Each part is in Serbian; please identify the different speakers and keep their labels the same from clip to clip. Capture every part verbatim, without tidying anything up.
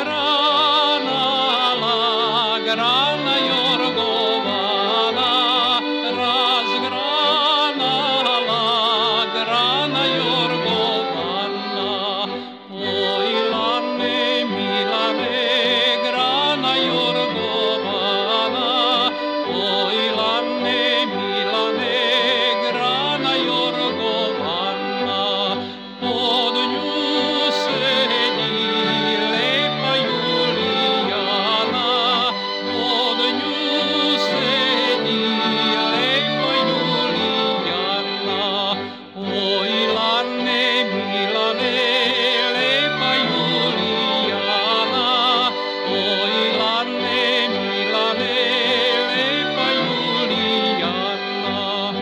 Speaker 1: grana, la grana Jorgovana, razgrana, la grana Jorgovana. Oj, Lane, Milane, grana Jorgovana, oj, Lane, Milane, grana Jorgovana. Pod nju sedi lepa Julijana, pod nju sedi lepa Julijana. Oj, Lane, Milane, lepa Julijana, oj, Lane, Milane, lepa Julijana.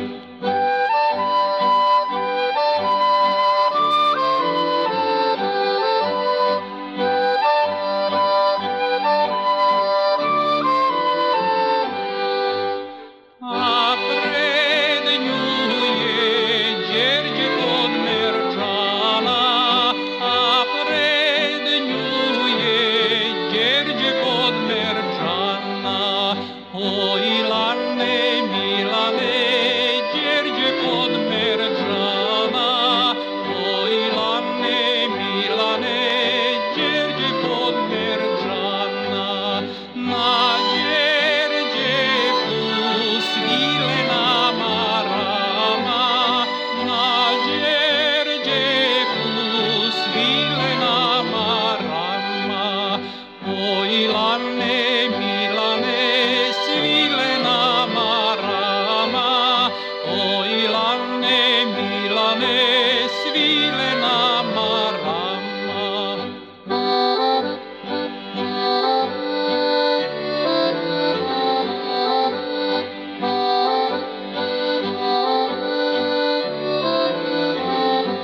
Speaker 1: A pred nju je Đerđe kod Merčana, a pred nju je Đerđe kod Merčana. Oj, Lane, Milane, Đerđe kod Merčana, oj, Lane, Milane, Đerđe kod Merčana. Na Đerđevu svilena marama, na Đerđevu svilena marama. Oj, Lane, Milane, svilena marama, oj, Lane, Milane, svilena marama.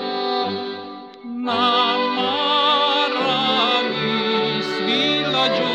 Speaker 1: Na marami svila